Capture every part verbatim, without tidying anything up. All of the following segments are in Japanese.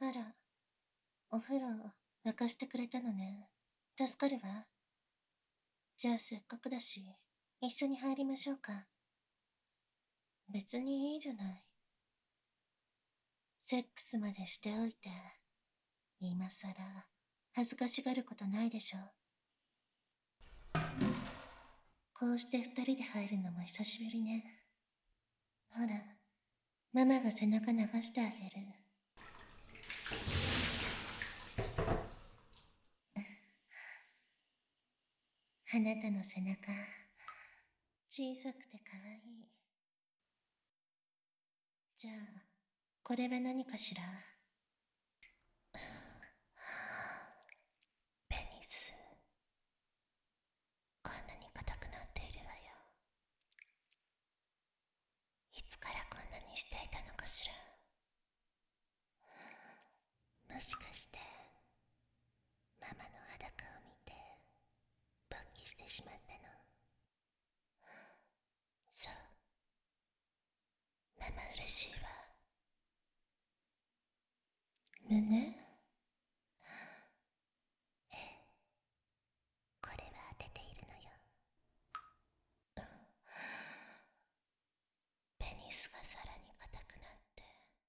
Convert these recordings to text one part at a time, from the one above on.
あら、お風呂沸かしてくれたのね。助かるわ。じゃあせっかくだし、一緒に入りましょうか。別にいいじゃない。セックスまでしておいて、今さら恥ずかしがることないでしょ。こうして二人で入るのも久しぶりね。ほら、ママが背中流してあげる。あなたの背中、小さくて可愛い。じゃあ、これは何かしら？ペニス。こんなに硬くなっているわよ。いつからこんなにしていたのかしら。もしかして、ママの裸を見て、勃起してしまったの？そう。ママ嬉しいわ。胸？ええ。これは当てているのよ。ペニスがさらに硬くなって、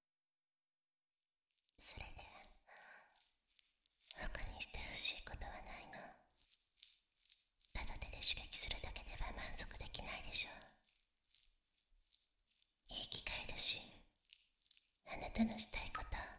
それで他にしてほしいことはないの？ただ手で刺激するだけでは満足できないでしょう。いい機会だし、あなたのしたいこと